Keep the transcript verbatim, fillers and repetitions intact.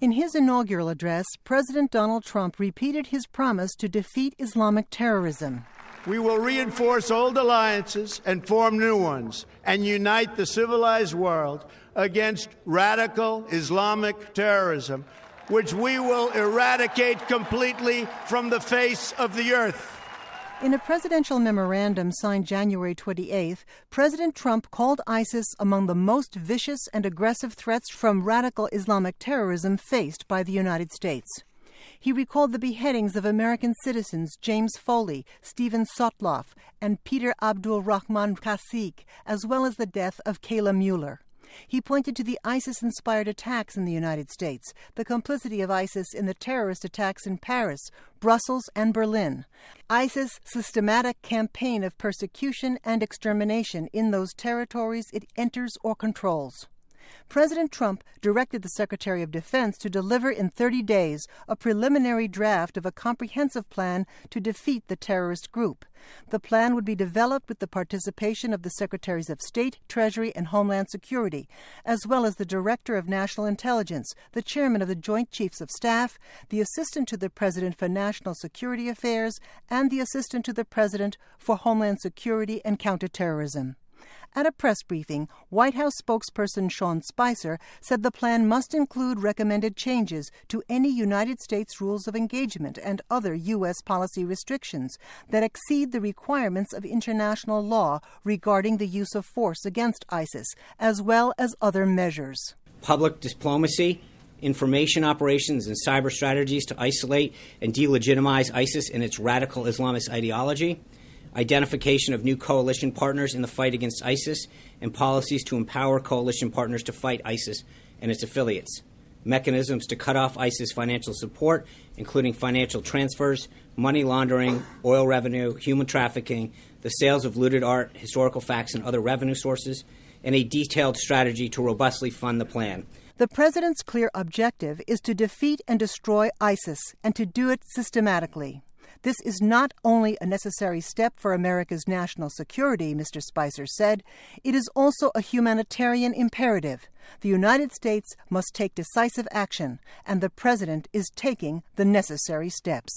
In his inaugural address, President Donald Trump repeated his promise to defeat Islamic terrorism. We will reinforce old alliances and form new ones and unite the civilized world against radical Islamic terrorism, which we will eradicate completely from the face of the earth. In a presidential memorandum signed January twenty-eighth, President Trump called ISIS among the most vicious and aggressive threats from radical Islamic terrorism faced by the United States. He recalled the beheadings of American citizens James Foley, Stephen Sotloff, and Peter Abdul Rahman Kasik, as well as the death of Kayla Mueller. He pointed to the ISIS-inspired attacks in the United States, the complicity of ISIS in the terrorist attacks in Paris, Brussels, and Berlin, ISIS' systematic campaign of persecution and extermination in those territories it enters or controls. President Trump directed the Secretary of Defense to deliver in thirty days a preliminary draft of a comprehensive plan to defeat the terrorist group. The plan would be developed with the participation of the Secretaries of State, Treasury, and Homeland Security, as well as the Director of National Intelligence, the Chairman of the Joint Chiefs of Staff, the Assistant to the President for National Security Affairs, and the Assistant to the President for Homeland Security and Counterterrorism. At a press briefing, White House spokesperson Sean Spicer said the plan must include recommended changes to any United States rules of engagement and other U S policy restrictions that exceed the requirements of international law regarding the use of force against ISIS, as well as other measures. Public diplomacy, information operations, and cyber strategies to isolate and delegitimize ISIS and its radical Islamist ideology, identification of new coalition partners in the fight against ISIS, and policies to empower coalition partners to fight ISIS and its affiliates, mechanisms to cut off ISIS financial support, including financial transfers, money laundering, oil revenue, human trafficking, the sales of looted art, historical facts, and other revenue sources, and a detailed strategy to robustly fund the plan. The president's clear objective is to defeat and destroy ISIS, and to do it systematically. This is not only a necessary step for America's national security, Mister Spicer said, it is also a humanitarian imperative. The United States must take decisive action, and the president is taking the necessary steps.